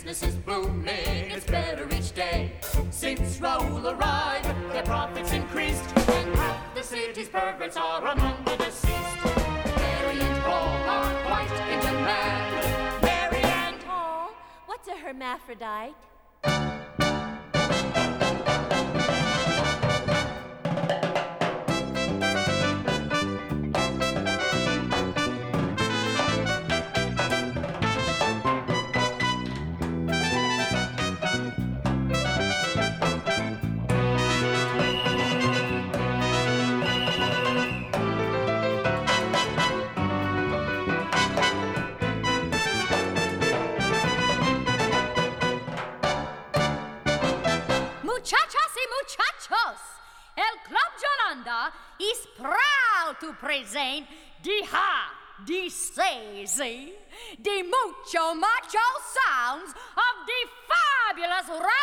business is booming, it's better each day. Since Raoul arrived, their profits increased, and half the city's perverts are among the deceased. Mary and Paul are quite in demand. Mary and Paul, what's a hermaphrodite? Muchachas y muchachos, el Club Yolanda is proud to present the the mucho macho sounds of the fabulous